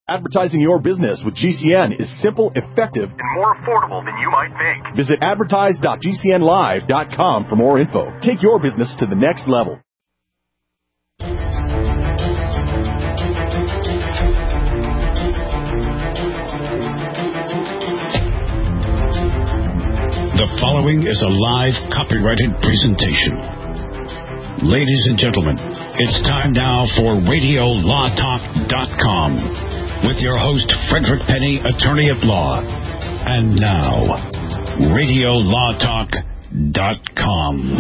Advertising your business with GCN is simple, effective, and more affordable than you might think. Visit advertise.gcnlive.com for more info. Take your business to the next level. The following is a live copyrighted presentation. Ladies and gentlemen, it's time now for RadioLawTalk.com. With your host, Frederick Penny, attorney at law. And now, RadioLawTalk.com.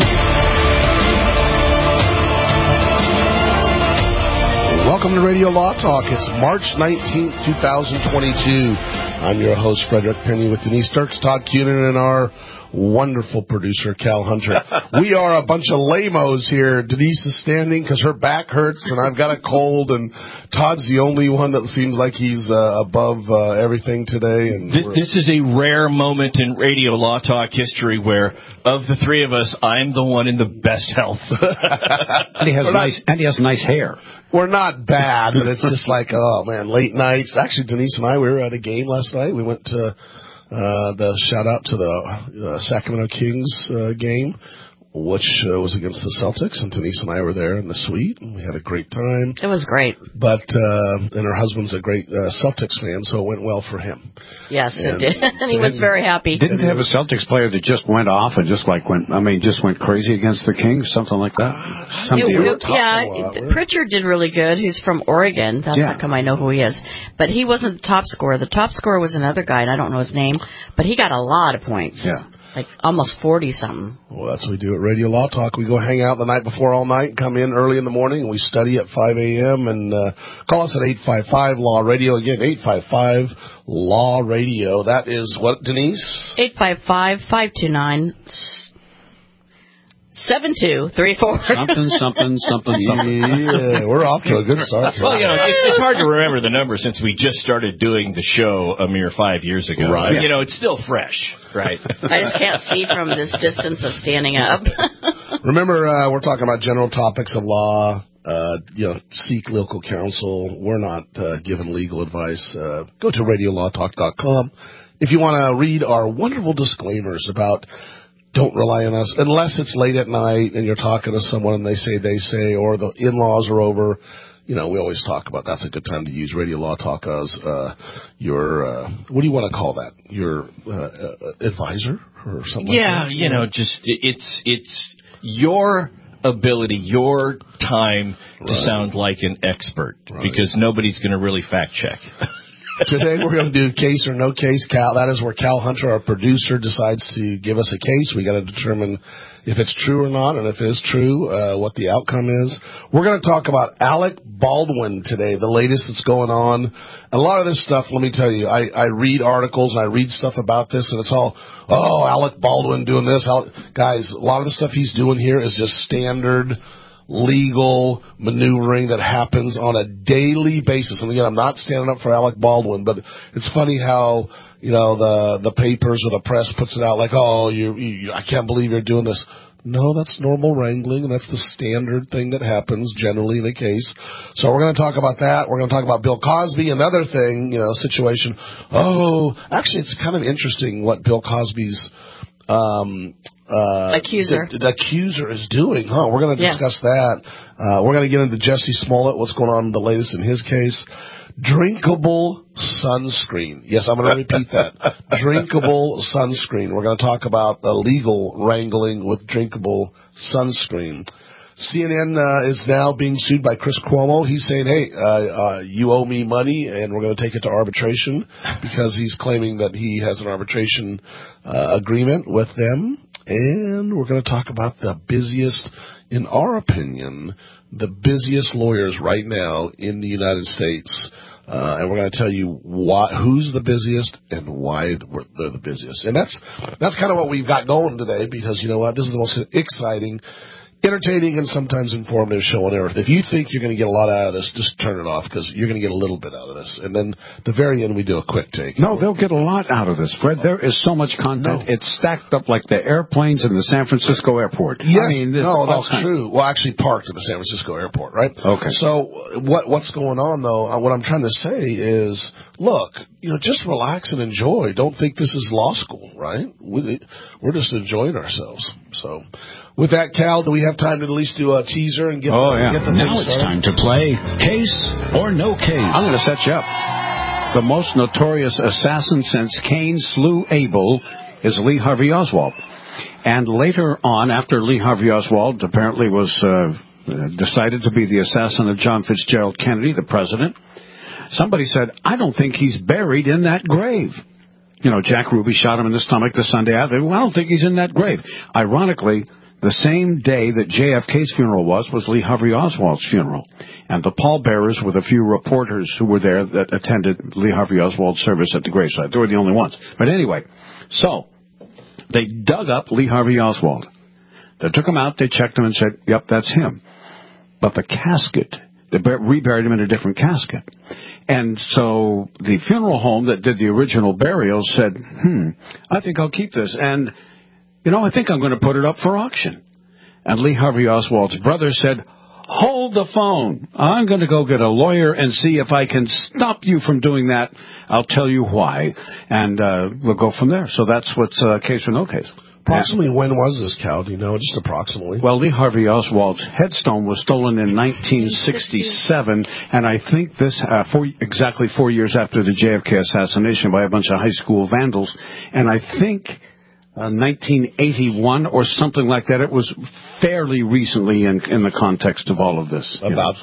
Welcome to Radio Law Talk. It's March 19th, 2022. I'm your host, Frederick Penny, with Denise Dirks, Todd Cunin, and our wonderful producer, Cal Hunter. We are a bunch of lamos here. Denise is standing because her back hurts, and I've got a cold, and Todd's the only one that seems like he's above everything today. And this is a rare moment in Radio Law Talk history where, of the three of us, I'm the one in the best health. And he has nice hair. We're not bad, but it's just like, oh, man, late nights. Actually, Denise and I, we were at a game last night. We went to the shout-out to the Sacramento Kings game, which was against the Celtics, and Denise and I were there in the suite, and we had a great time. It was great. But, and her husband's a great Celtics fan, so it went well for him. Yes, it did. And he was very happy. Didn't they have a Celtics player that just went off and just went crazy against the Kings, something like that? Pritchard did really good. He's from Oregon. That's how come I know who he is. But he wasn't the top scorer. The top scorer was another guy, and I don't know his name, but he got a lot of points. Yeah. Like almost 40-something. Well, that's what we do at Radio Law Talk. We go hang out the night before all night, come in early in the morning, and we study at 5 a.m. and call us at 855-LAW-RADIO. Again, 855-LAW-RADIO. That is what, Denise? 855-529-7234. Something. Yeah, we're off to a good start. Well, it's hard to remember the number since we just started doing the show a mere 5 years ago. Right. Yeah. It's still fresh, right? I just can't see from this distance of standing up. Remember, we're talking about general topics of law. Seek local counsel. We're not giving legal advice. Go to RadioLawTalk.com if you want to read our wonderful disclaimers about don't rely on us unless it's late at night and you're talking to someone and they say, or the in-laws are over. We always talk about that's a good time to use Radio Law Talk as your, what do you want to call that? Your advisor or something like that? Yeah, it's your ability, your time to sound like an expert because nobody's going to really fact check. Today we're going to do case or no case. Cal, that is where Cal Hunter, our producer, decides to give us a case. We got to determine if it's true or not, and if it is true, what the outcome is. We're going to talk about Alec Baldwin today, the latest that's going on. And a lot of this stuff, let me tell you, I read articles and I read stuff about this, and it's all, Alec Baldwin doing this. Guys, a lot of the stuff he's doing here is just standard legal maneuvering that happens on a daily basis. And again, I'm not standing up for Alec Baldwin, but it's funny how, the papers or the press puts it out like, I can't believe you're doing this. No, that's normal wrangling, and that's the standard thing that happens generally in a case. So we're going to talk about that. We're going to talk about Bill Cosby, another thing, situation. Actually, it's kind of interesting what Bill Cosby's accuser. The accuser is doing, We're going to discuss that. We're going to get into Jesse Smollett, what's going on, the latest in his case. Drinkable sunscreen. Yes, I'm going to repeat that. Drinkable sunscreen. We're going to talk about the legal wrangling with drinkable sunscreen. CNN is now being sued by Chris Cuomo. He's saying, hey, you owe me money, and we're going to take it to arbitration because he's claiming that he has an arbitration agreement with them. And we're going to talk about the busiest, in our opinion, the busiest lawyers right now in the United States. And we're going to tell you who's the busiest and why they're the busiest. And that's kind of what we've got going today because, you know what, this is the most exciting entertaining and sometimes informative show on earth. If you think you're going to get a lot out of this, just turn it off because you're going to get a little bit out of this. And then at the very end, we do a quick take. No, they'll get a lot out of this, Fred. There is so much content. It's stacked up like the airplanes in the San Francisco airport. Yes, I mean, that's true. Well, actually parked at the San Francisco airport, right? Okay. So what's going on, though, what I'm trying to say is, look, just relax and enjoy. Don't think this is law school, right? We're just enjoying ourselves. So with that, Cal, do we have time to at least do a teaser and get the thing now it's started? time to play Case or No Case. I'm going to set you up. The most notorious assassin since Cain slew Abel is Lee Harvey Oswald. And later on, after Lee Harvey Oswald apparently was decided to be the assassin of John Fitzgerald Kennedy, the president, somebody said, I don't think he's buried in that grave. Jack Ruby shot him in the stomach the Sunday after. Well, I don't think he's in that grave. Ironically, the same day that JFK's funeral was Lee Harvey Oswald's funeral. And the pallbearers were the few reporters who were there that attended Lee Harvey Oswald's service at the gravesite. They were the only ones. But anyway, so they dug up Lee Harvey Oswald. They took him out, they checked him and said, yep, that's him. But the casket, they reburied him in a different casket. And so the funeral home that did the original burial said, I think I'll keep this. And I think I'm going to put it up for auction. And Lee Harvey Oswald's brother said, hold the phone. I'm going to go get a lawyer and see if I can stop you from doing that. I'll tell you why. And we'll go from there. So that's what's Case or No Case. Approximately when was this, Cal? Do you know? Just approximately. Well, Lee Harvey Oswald's headstone was stolen in 1967, and I think this exactly 4 years after the JFK assassination by a bunch of high school vandals, and I think 1981 or something like that. It was fairly recently in the context of all of this. About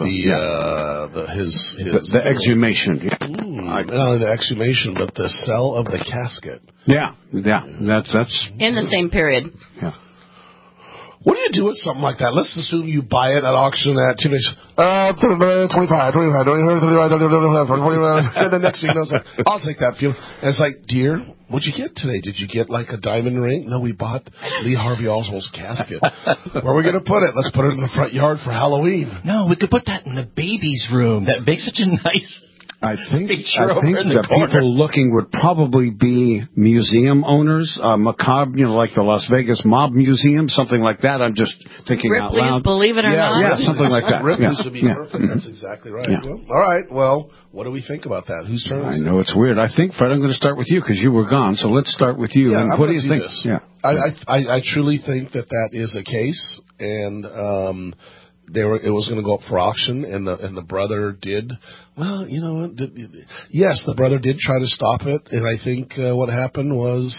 the exhumation. Not only the exhumation, but the sale of the casket. Yeah, that's in the same period. Yeah. What do you do with something like that? Let's assume you buy it at auction at 2 days. 25, 25, and the next thing you know, it's like, I'll take that few. And it's like, dear, what'd you get today? Did you get like a diamond ring? No, we bought Lee Harvey Oswald's casket. Where are we going to put it? Let's put it in the front yard for Halloween. No, we could put that in the baby's room. That makes such a nice... I think the people looking would probably be museum owners, macabre, like the Las Vegas Mob Museum, something like that. I'm just thinking out loud. Believe it or not. Yeah, something like that. Ripley's would be perfect. That's exactly right. Yeah. Well, all right. Well, what do we think about that? Whose turn is it? I know it's weird. I think, Fred, I'm going to start with you because you were gone. So let's start with you. Yeah, and what do you think? This. Yeah. I truly think that is a case, and it was going to go up for auction, and the brother did. Well, yes, the brother did try to stop it, and I think what happened was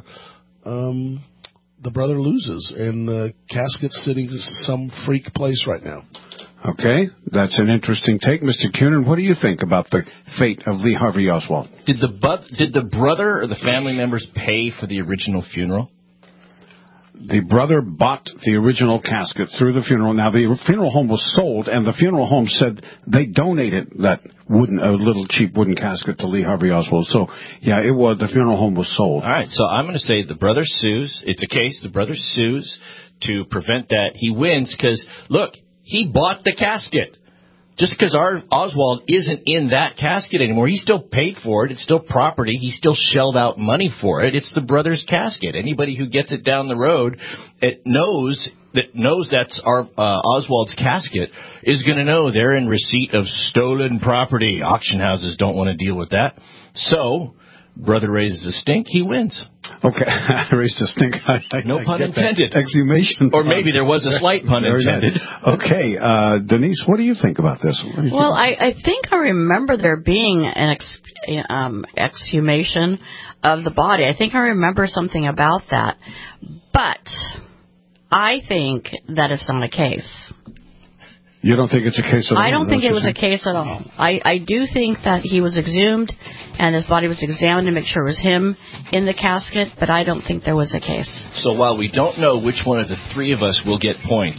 the brother loses, and the casket's sitting in some freak place right now. Okay, that's an interesting take, Mr. Cunin. What do you think about the fate of Lee Harvey Oswald? Did the brother or the family members pay for the original funeral? The brother bought the original casket through the funeral. Now, the funeral home was sold, and the funeral home said they donated that little cheap wooden casket to Lee Harvey Oswald. So, yeah, the funeral home was sold. All right, so I'm going to say the brother sues. It's a case. The brother sues to prevent that. He wins because, look, he bought the casket. Just because our Oswald isn't in that casket anymore, he still paid for it. It's still property. He still shelled out money for it. It's the brother's casket. Anybody who gets it down the road, knows that's our Oswald's casket is going to know they're in receipt of stolen property. Auction houses don't want to deal with that. So, brother raises a stink. He wins. Okay, I raised a stink. No pun intended. Exhumation. Or maybe there was a slight pun intended. Okay, Denise, what do you think about this? Well, I think I remember there being an exhumation of the body. I think I remember something about that. But I think that it's not a case. You don't think it's a case at all? I don't think it was a case at all. I do think that he was exhumed and his body was examined to make sure it was him in the casket, but I don't think there was a case. So while we don't know which one of the three of us will get points,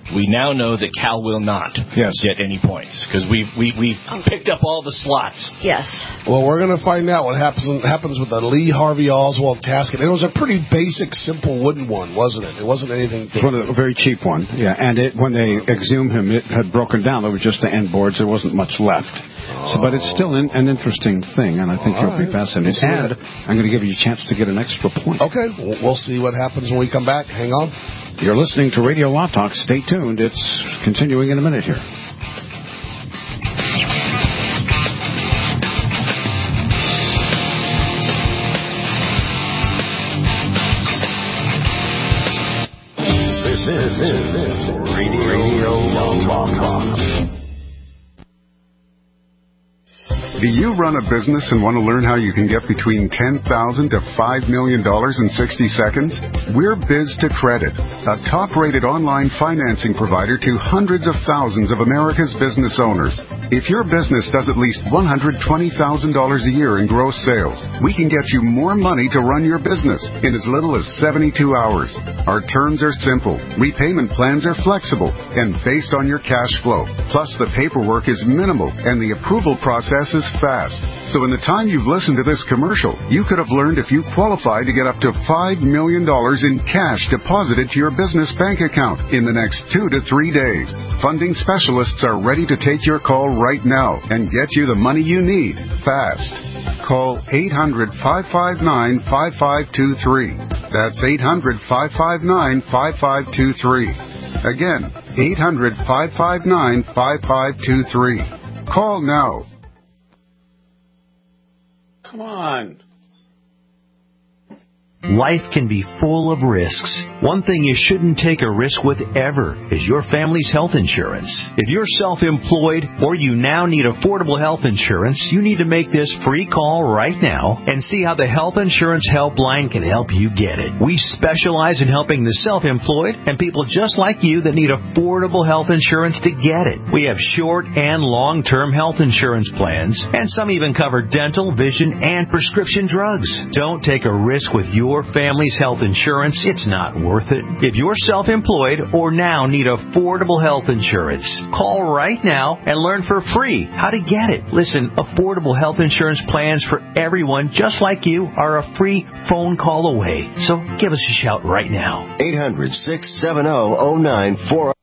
We now know that Cal will not get any points because we've picked up all the slots. Yes. Well, we're going to find out what happens with the Lee Harvey Oswald casket. It was a pretty basic, simple wooden one, wasn't it? It wasn't anything. It was a very cheap one. Yeah, and when they exhumed him, it had broken down. There was just the end boards. There wasn't much left. But it's still an interesting thing, and I think you'll be fascinated. And I'm going to give you a chance to get an extra point. Okay, we'll see what happens when we come back. Hang on. You're listening to Radio Law Talk. Stay tuned. It's continuing in a minute here. This is Radio Law Talk. Do you run a business and want to learn how you can get between $10,000 to $5 million in 60 seconds? We're Biz2Credit, a top-rated online financing provider to hundreds of thousands of America's business owners. If your business does at least $120,000 a year in gross sales, we can get you more money to run your business in as little as 72 hours. Our terms are simple, repayment plans are flexible, and based on your cash flow. Plus, the paperwork is minimal, and the approval process is fast. So in the time you've listened to this commercial, you could have learned if you qualify to get up to $5 million in cash deposited to your business bank account in the next 2 to 3 days. Funding specialists are ready to take your call right now and get you the money you need fast. Call 800-559-5523. That's 800-559-5523. Again, 800-559-5523. Call now. Come on. Life can be full of risks. One thing you shouldn't take a risk with ever is your family's health insurance. If you're self-employed or you now need affordable health insurance, you need to make this free call right now and see how the Health Insurance Helpline can help you get it. We specialize in helping the self-employed and people just like you that need affordable health insurance to get it. We have short and long-term health insurance plans, and some even cover dental, vision, and prescription drugs. Don't take a risk with your family's health insurance. It's not worth it. If you're self-employed or now need affordable health insurance, call right now and learn for free how to get it. Listen, affordable health insurance plans for everyone just like you are a free phone call away. So give us a shout right now. 800-670-0940.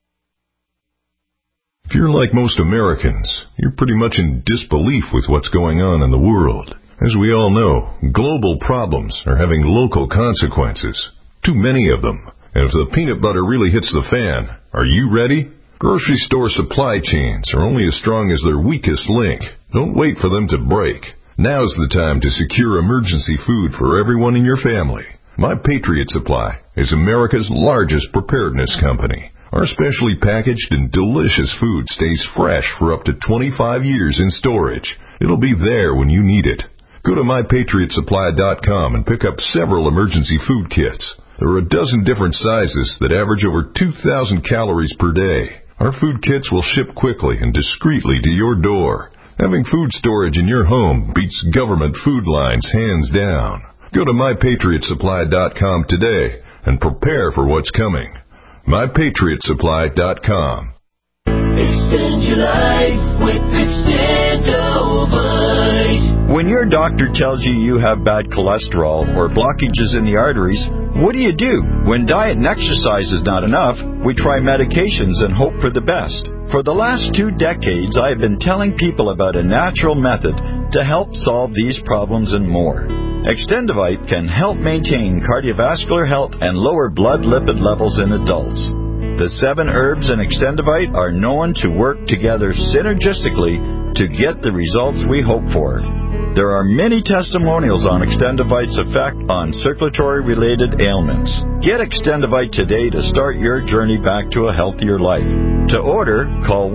If you're like most Americans, you're pretty much in disbelief with what's going on in the world. As we all know, global problems are having local consequences. Too many of them. And if the peanut butter really hits the fan, are you ready? Grocery store supply chains are only as strong as their weakest link. Don't wait for them to break. Now's the time to secure emergency food for everyone in your family. My Patriot Supply is America's largest preparedness company. Our specially packaged and delicious food stays fresh for up to 25 years in storage. It'll be there when you need it. Go to MyPatriotSupply.com and pick up several emergency food kits. There are a dozen different sizes that average over 2,000 calories per day. Our food kits will ship quickly and discreetly to your door. Having food storage in your home beats government food lines hands down. Go to MyPatriotSupply.com today and prepare for what's coming. MyPatriotSupply.com. Extend your life with Extendovite. When your doctor tells you you have bad cholesterol or blockages in the arteries, what do? When diet and exercise is not enough, we try medications and hope for the best. For the last 2 decades, I have been telling people about a natural method to help solve these problems and more. Extendovite can help maintain cardiovascular health and lower blood lipid levels in adults. The 7 herbs in Extendovite are known to work together synergistically to get the results we hope for. There are many testimonials on Extendovite's effect on circulatory-related ailments. Get Extendovite today to start your journey back to a healthier life. To order, call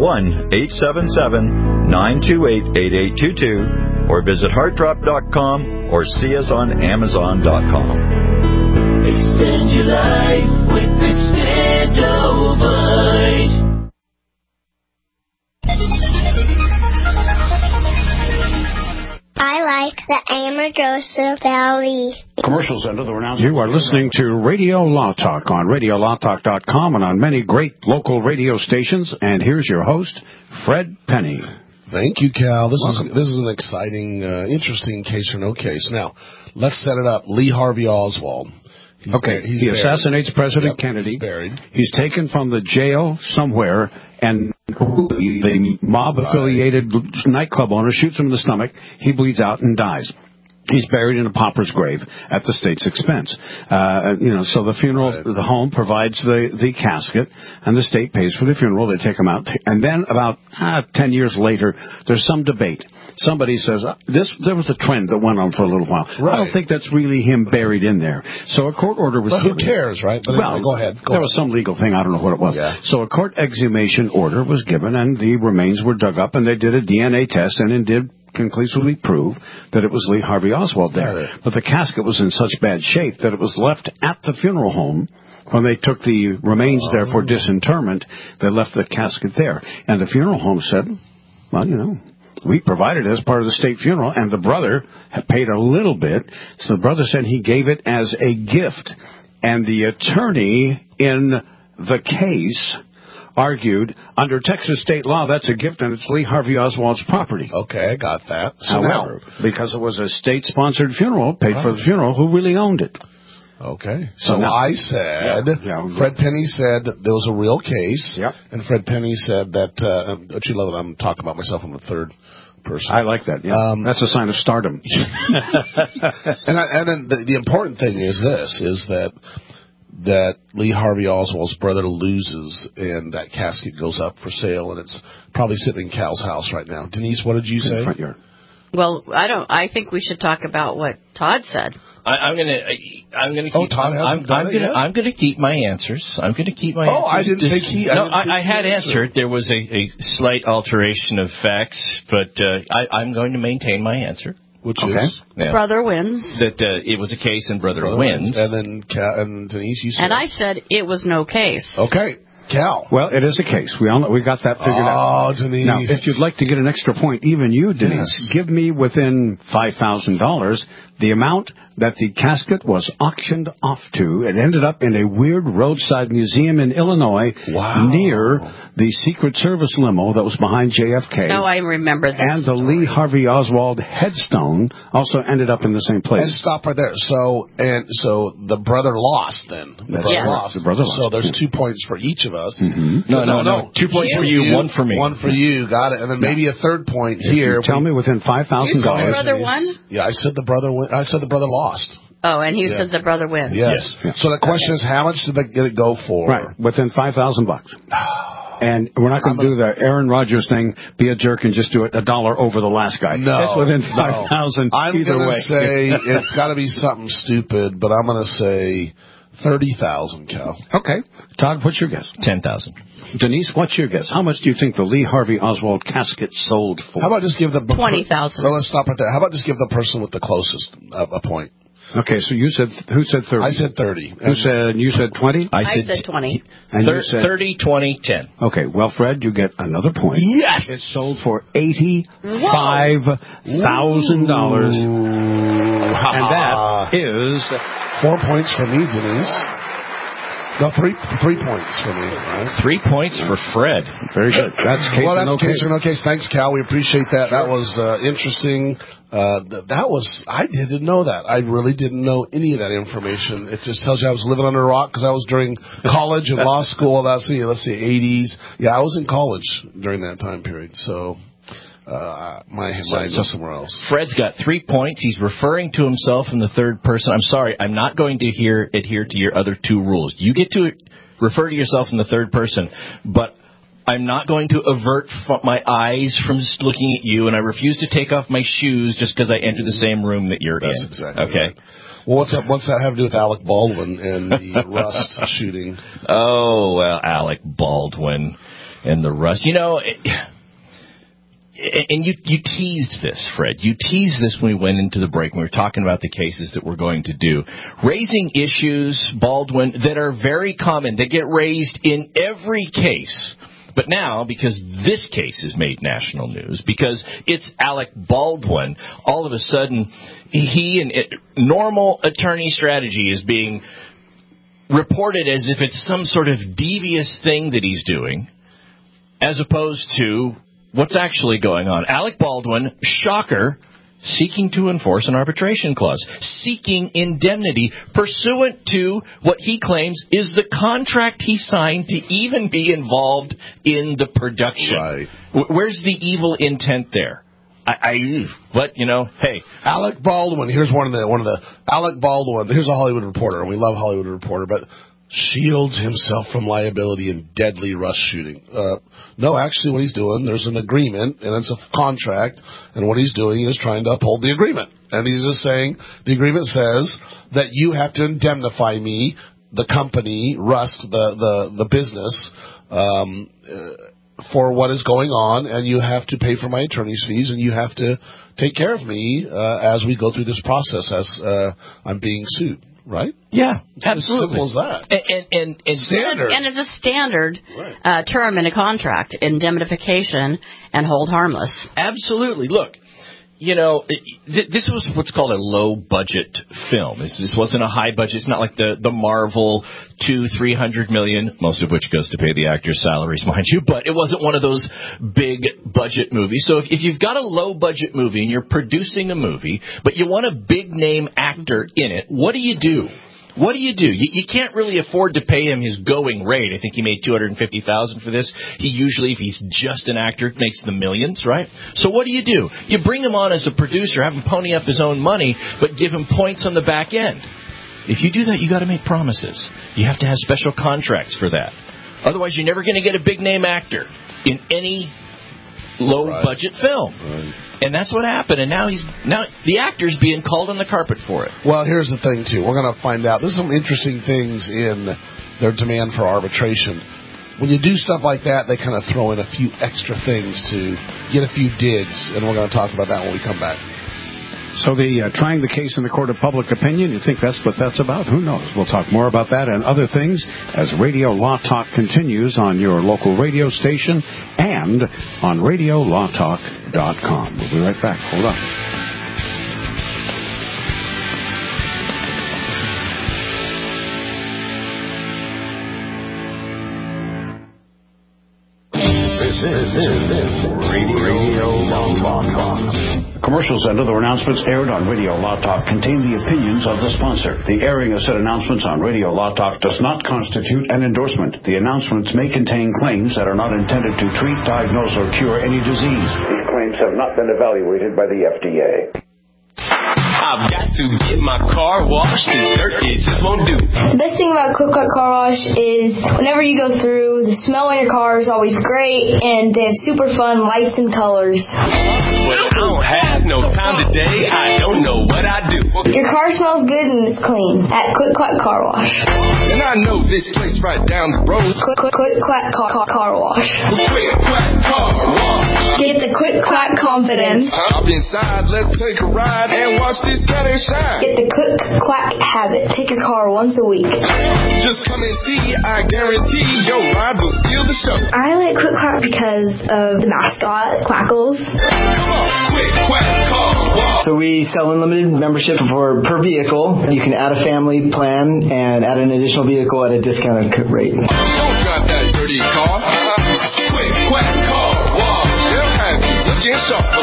1-877-928-8822 or visit heartdrop.com or see us on amazon.com. Extend your life with Extendovite. I like the Amargosa Valley. Commercials end of the announcement. You are listening to Radio Law Talk on RadioLawTalk.com and on many great local radio stations. And here's your host, Fred Penny. Thank you, Cal. This is an exciting, interesting case or no case. Now, let's set it up. Lee Harvey Oswald. He assassinates President Kennedy. He's buried. He's taken from the jail somewhere, and the mob-affiliated nightclub owner shoots him in the stomach. He bleeds out and dies. He's buried in a pauper's grave at the state's expense. So the funeral, the home provides the casket, and the state pays for the funeral. They take him out. And then about 10 years later, there's some debate. Somebody says, there was a trend that went on for a little while. Right. I don't think that's really him buried in there. So a court order was given. Who cares, right? But go ahead. There was some legal thing. I don't know what it was. Yeah. So a court exhumation order was given, and the remains were dug up, and they did a DNA test, and it did conclusively prove that it was Lee Harvey Oswald there. Right. But the casket was in such bad shape that it was left at the funeral home. When they took the remains there for disinterment, they left the casket there. And the funeral home said, well, we provided it as part of the state funeral, and the brother had paid a little bit. So the brother said he gave it as a gift. And the attorney in the case argued, under Texas state law, that's a gift, and it's Lee Harvey Oswald's property. Okay, I got that. However, because it was a state-sponsored funeral, paid for the funeral, who really owned it? Okay. So I said, Fred Penny said that there was a real case, and Fred Penny said that, don't you love it? I'm talking about myself in the third person. I like that, that's a sign of stardom. and then the important thing is this, is that Lee Harvey Oswald's brother loses, and that casket goes up for sale, and it's probably sitting in Cal's house right now. Denise, what did you say? Well, I think we should talk about what Todd said. I'm gonna keep my answers. I'm gonna keep my answers. I didn't think he. I had answered. There was a slight alteration of facts, but I'm going to maintain my answer. Which is? Brother wins. That it was a case and brother wins. And then and Denise, you said. And I said it was no case. Okay. Cal. Well, it is a case. We got that figured out. Oh, Denise. Now, if you'd like to get an extra point, even you, Denise, give me within $5,000 the amount that the casket was auctioned off to. It ended up in a weird roadside museum in Illinois near the Secret Service limo that was behind JFK. Oh, I remember that. And the Lee Harvey Oswald headstone also ended up in the same place. And stop right there. So the brother lost then. The brother lost. So there's 2 points for each of us. Mm-hmm. No. 2 points for you, 1 for me. 1 for you. Got it. And then maybe a third point here. Tell me within $5,000. You said the brother won? Yeah, I said the brother won. I said the brother lost. Oh, and you said the brother wins. Yes. So the question is, how much did it go for? Right, within $5,000. And we're not going to do the Aaron Rodgers thing, be a jerk and just do it $1 over the last guy. No. It's within 5,000 I'm either way. I'm going to say it's got to be something stupid, but I'm going to say 30,000, Cal. Okay. Todd, what's your guess? 10,000. Denise, what's your guess? How much do you think the Lee Harvey Oswald casket sold for? How about just give the 20,000? Well, let's stop right there. How about just give the person with the closest a point? Okay, so who said 30? I said 30. You said 20? I said 20. And you said 30, 20, 10. Okay, well, Fred, you get another point. Yes! It sold for $85,000. And that is 4 points for me, Denise. No, 3 points for me. Right? 3 points for Fred. Very good. That's case or no case. Case or no case. Thanks, Cal. We appreciate that. Sure. That was interesting. I didn't know that. I really didn't know any of that information. It just tells you I was living under a rock because I was during college and law school. Let's see, 80s. Yeah, I was in college during that time period. So my mind was somewhere else. Fred's got 3 points. He's referring to himself in the third person. I'm sorry, I'm not going to adhere to your other 2 rules. You get to refer to yourself in the third person, but I'm not going to avert my eyes from looking at you, and I refuse to take off my shoes just because I enter the same room that you're in. That's exactly okay. Right. Well, what's that have to do with Alec Baldwin and the Rust shooting? Oh, well, Alec Baldwin and the Rust. And you teased this, Fred. You teased this when we went into the break, when we were talking about the cases that we're going to do. Raising issues, Baldwin, that are very common, that get raised in every case. But now, because this case has made national news, because it's Alec Baldwin, all of a sudden, normal attorney strategy is being reported as if it's some sort of devious thing that he's doing, as opposed to what's actually going on. Alec Baldwin, shocker, seeking to enforce an arbitration clause, seeking indemnity pursuant to what he claims is the contract he signed to even be involved in the production. Right. Where's the evil intent there? Hey. Alec Baldwin, here's Alec Baldwin, here's a Hollywood Reporter, and we love Hollywood Reporter, but shields himself from liability in deadly rush shooting. No, actually what he's doing, there's an agreement, and it's a contract, and what he's doing is trying to uphold the agreement. And he's just saying, the agreement says that you have to indemnify me, the company, Rust, the business, for what is going on, and you have to pay for my attorney's fees, and you have to take care of me as we go through this process, as I'm being sued. Right? Yeah, it's absolutely. As simple as that. And standard. And it's a standard term in a contract, indemnification and hold harmless. Absolutely. Look, this was what's called a low-budget film. This wasn't a high-budget. It's not like the Marvel $200-300 million, most of which goes to pay the actors' salaries, mind you, but it wasn't one of those big-budget movies. So if you've got a low-budget movie and you're producing a movie, but you want a big-name actor in it, what do you do? What do? You can't really afford to pay him his going rate. I think he made $250,000 for this. He usually, if he's just an actor, makes the millions, right? So what do? You bring him on as a producer, have him pony up his own money, but give him points on the back end. If you do that, you got to make promises. You have to have special contracts for that. Otherwise, you're never going to get a big name actor in any low-budget film. Right. And that's what happened. And now the actor's being called on the carpet for it. Well, here's the thing, too. We're going to find out. There's some interesting things in their demand for arbitration. When you do stuff like that, they kind of throw in a few extra things to get a few digs, and we're going to talk about that when we come back. So trying the case in the court of public opinion, you think that's what that's about? Who knows? We'll talk more about that and other things as Radio Law Talk continues on your local radio station and on RadioLawTalk.com. We'll be right back. Hold on. This is Radio Law Talk. Commercials and other announcements aired on Radio Law Talk contain the opinions of the sponsor. The airing of said announcements on Radio Law Talk does not constitute an endorsement. The announcements may contain claims that are not intended to treat, diagnose, or cure any disease. These claims have not been evaluated by the FDA. I've got to get my car washed. The dirt it just won't do. The best thing about Quick Quack Car Wash is whenever you go through, the smell in your car is always great, and they have super fun lights and colors. Well, I don't have no time today. I don't know what I do. Your car smells good and is clean at Quick Quack Car Wash. And I know this place right down the road. Quick Quack Car Wash. Quick Quack Car Wash. Get the Quick Quack confidence. Hop inside, let's take a ride and watch this cat shine. Get the Quick Quack habit. Take your car once a week. Just come and see, I guarantee your ride will steal the show. I like Quick Quack because of the mascot, Quackles. Come on, Quick Quack Car Wash. So we sell unlimited membership per vehicle. You can add a family plan and add an additional vehicle at a discounted rate. Don't drive that dirty car. Quick Quack Car Wash. They'll have you looking sharp.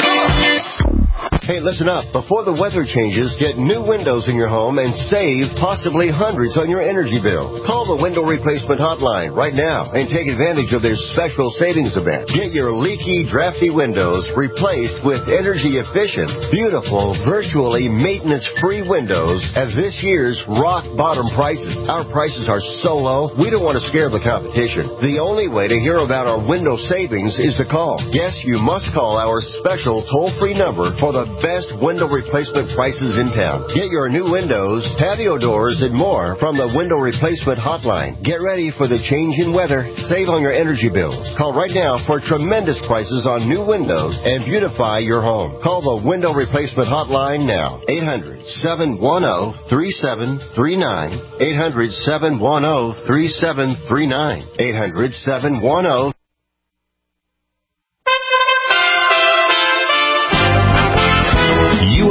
Hey, listen up. Before the weather changes, get new windows in your home and save possibly hundreds on your energy bill. Call the Window Replacement Hotline right now and take advantage of their special savings event. Get your leaky, drafty windows replaced with energy-efficient, beautiful, virtually maintenance-free windows at this year's rock-bottom prices. Our prices are so low, we don't want to scare the competition. The only way to hear about our window savings is to call. Yes, you must call our special toll-free number for the best window replacement prices in town. Get your new windows, patio doors, and more from the Window Replacement Hotline. Get ready for the change in weather. Save on your energy bills. Call right now for tremendous prices on new windows and beautify your home. Call the Window Replacement Hotline now. 800-710-3739. 800-710-3739. 800-710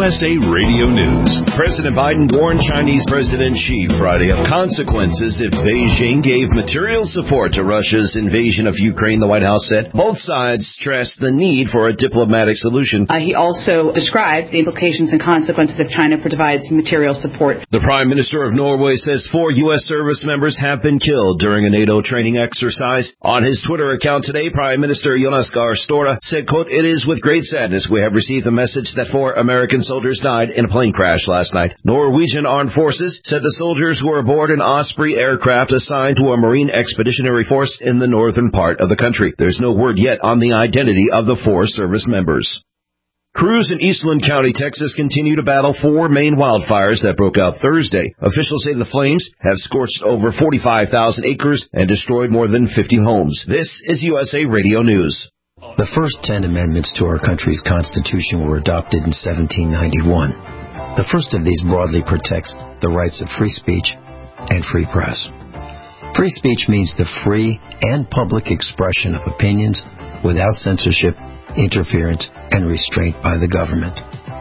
USA Radio News. President Biden warned Chinese President Xi Friday of consequences if Beijing gave material support to Russia's invasion of Ukraine. The White House said both sides stressed the need for a diplomatic solution. He also described the implications and consequences if China provides material support. The Prime Minister of Norway says 4 U.S. service members have been killed during a NATO training exercise. On his Twitter account today, Prime Minister Jonas Gahr Støre said, quote, "It is with great sadness we have received a message that 4 American soldiers died in a plane crash last night." Norwegian Armed Forces said the soldiers were aboard an Osprey aircraft assigned to a Marine Expeditionary Force in the northern part of the country. There's no word yet on the identity of the 4 service members. Crews in Eastland County, Texas continue to battle 4 main wildfires that broke out Thursday. Officials say the flames have scorched over 45,000 acres and destroyed more than 50 homes. This is USA Radio News. The first 10 amendments to our country's Constitution were adopted in 1791. The first of these broadly protects the rights of free speech and free press. Free speech means the free and public expression of opinions without censorship, interference, and restraint by the government.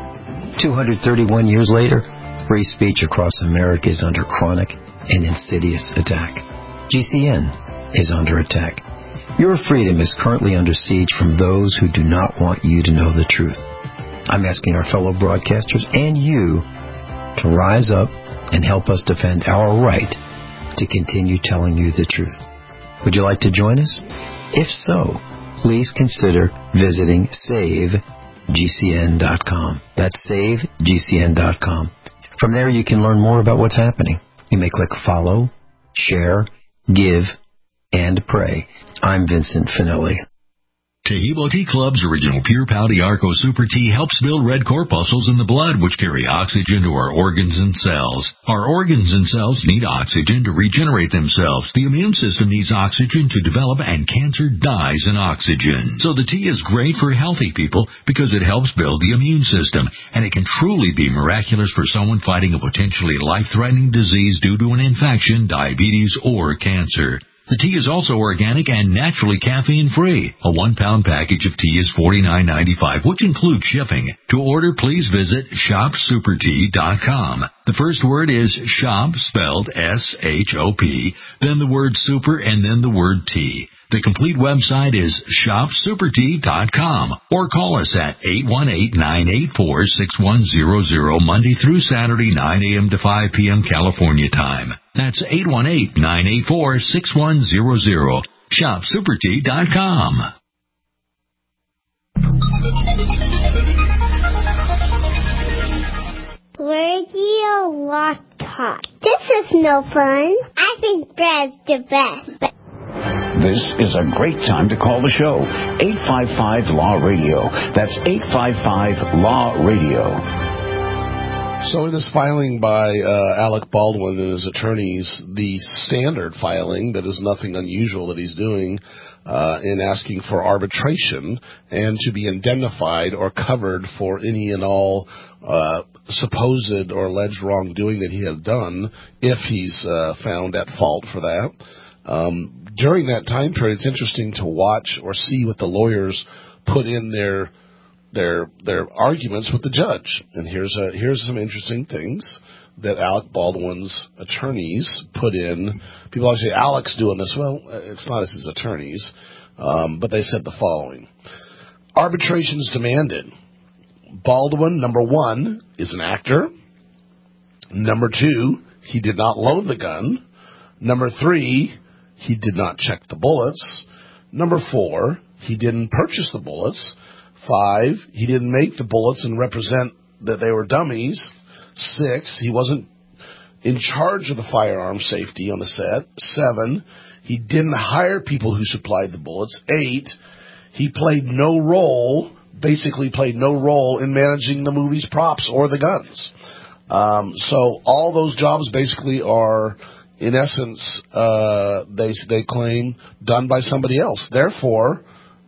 231 years later, free speech across America is under chronic and insidious attack. GCN is under attack. Your freedom is currently under siege from those who do not want you to know the truth. I'm asking our fellow broadcasters and you to rise up and help us defend our right to continue telling you the truth. Would you like to join us? If so, please consider visiting SaveGCN.com. That's SaveGCN.com. From there, you can learn more about what's happening. You may click follow, share, give, and pray. I'm Vincent Finelli. Tahibo Tea Club's original Pure Pau Arco Super Tea helps build red corpuscles in the blood, which carry oxygen to our organs and cells. Our organs and cells need oxygen to regenerate themselves. The immune system needs oxygen to develop, and cancer dies in oxygen. So the tea is great for healthy people because it helps build the immune system, and it can truly be miraculous for someone fighting a potentially life-threatening disease due to an infection, diabetes, or cancer. The tea is also organic and naturally caffeine-free. A 1-pound package of tea is $49.95, which includes shipping. To order, please visit ShopSuperTea.com. The first word is shop, spelled S-H-O-P, then the word super, and then the word tea. The complete website is ShopSuperTea.com, or call us at 818-984-6100, Monday through Saturday, 9 a.m. to 5 p.m. California time. That's 818-984-6100. ShopSuperTea.com. Radio Lock Talk. This is no fun. I think Brad's the best. This is a great time to call the show. 855-LAW-RADIO. That's 855-LAW-RADIO. So in this filing by Alec Baldwin and his attorneys, the standard filing, that is nothing unusual that he's doing, in asking for arbitration and to be indemnified or covered for any and all supposed or alleged wrongdoing that he has done, if he's found at fault for that. During that time period, it's interesting to watch or see what the lawyers put in their arguments with the judge. And here's some interesting things that Alec Baldwin's attorneys put in. People always say, Alec's doing this. Well, it's not as his attorneys, but they said the following. Arbitrations demanded. Baldwin, number 1, is an actor. Number 2, he did not load the gun. Number 3, he did not check the bullets. Number 4, he didn't purchase the bullets. 5, he didn't make the bullets and represent that they were dummies. 6, he wasn't in charge of the firearm safety on the set. 7, he didn't hire people who supplied the bullets. 8, he played no role in managing the movie's props or the guns. So all those jobs basically are, in essence, they claim, done by somebody else. Therefore,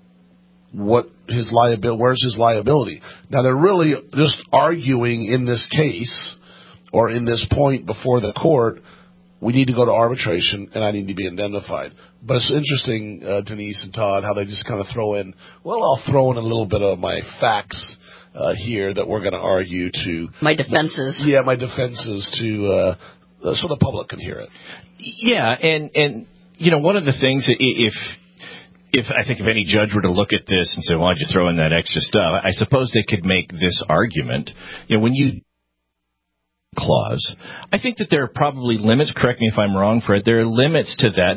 where's his liability? Now, they're really just arguing in this case, or in this point before the court, we need to go to arbitration and I need to be indemnified. But it's interesting, Denise and Todd, how they just kind of throw in, well, I'll throw in a little bit of my facts here that we're going to argue to. My defenses. My defenses to so the public can hear it. Yeah, and one of the things that if I think if any judge were to look at this and say, why'd you throw in that extra stuff, I suppose they could make this argument. When you clause, I think that there are probably limits. Correct me if I'm wrong, Fred. There are limits to that.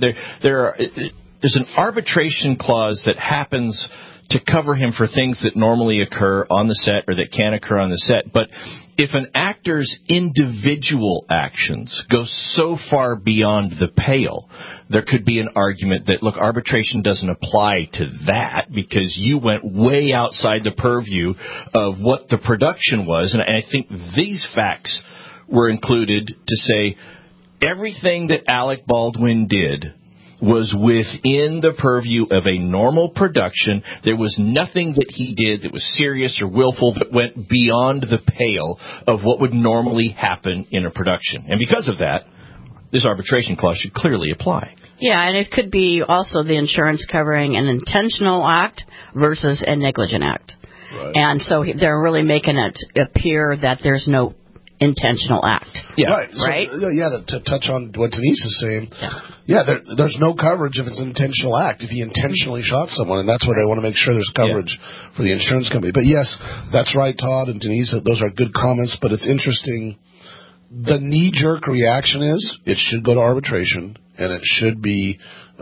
There's an arbitration clause that happens to cover him for things that normally occur on the set or that can occur on the set. But if an actor's individual actions go so far beyond the pale, there could be an argument that, look, arbitration doesn't apply to that because you went way outside the purview of what the production was. And I think these facts were included to say everything that Alec Baldwin did was within the purview of a normal production. There was nothing that he did that was serious or willful that went beyond the pale of what would normally happen in a production. And because of that, this arbitration clause should clearly apply. Yeah, and it could be also the insurance covering an intentional act versus a negligent act. Right. And so they're really making it appear that there's no intentional act. Yeah. Right. So, to touch on what Denise is saying, there's no coverage if it's an intentional act, if he intentionally shot someone, and that's what I want to make sure there's coverage for the insurance company. But yes, that's right, Todd and Denise, those are good comments, but it's interesting. The knee-jerk reaction is it should go to arbitration, and it should be,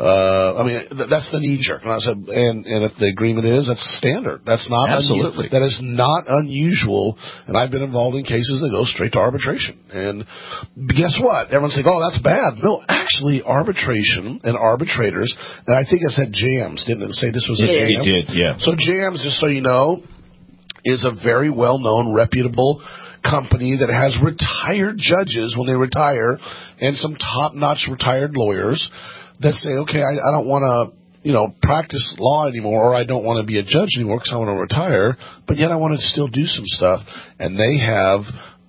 that's the knee-jerk. And if the agreement is, that's standard. That's not absolutely. That is not unusual, and I've been involved in cases that go straight to arbitration. And guess what? Everyone's like, oh, that's bad. No, actually, arbitration and arbitrators, and I think it said JAMS, didn't it say this was a JAMS? It did, yeah. So JAMS, just so you know, is a very well-known, reputable company that has retired judges when they retire and some top-notch retired lawyers that say, okay, I don't want to, practice law anymore, or I don't want to be a judge anymore because I want to retire, but yet I want to still do some stuff. And they have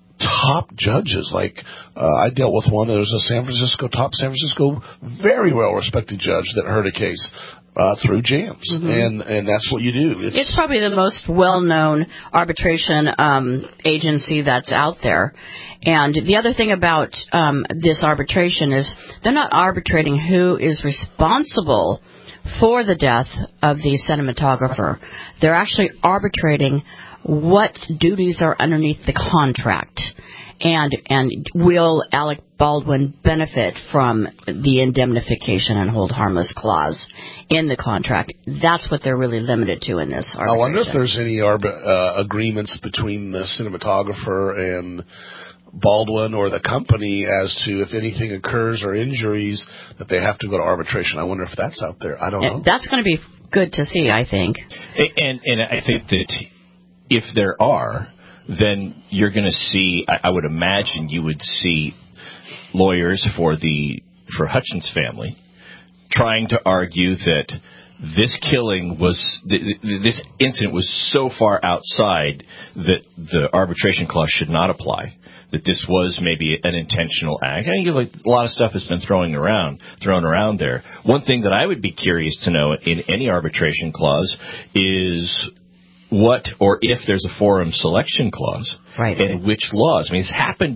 top judges. Like I dealt with one. There was a top San Francisco, very well-respected judge that heard a case through JAMS, and that's what you do. It's probably the most well-known arbitration agency that's out there. And the other thing about this arbitration is they're not arbitrating who is responsible for the death of the cinematographer. They're actually arbitrating what duties are underneath the contract. And will Alec Baldwin benefit from the indemnification and hold harmless clause in the contract? That's what they're really limited to in this arbitration. I wonder if there's any agreements between the cinematographer and Baldwin or the company as to if anything occurs or injuries that they have to go to arbitration. I wonder if that's out there. I don't know. That's going to be good to see, I think. And I think that if there are, then you're going to see, I would imagine you would see lawyers for Hutchins family trying to argue that this killing this incident was so far outside that the arbitration clause should not apply, that this was maybe an intentional act. I think a lot of stuff has been thrown around there. One thing that I would be curious to know in any arbitration clause is what or if there's a forum selection clause, right, and which laws. I mean,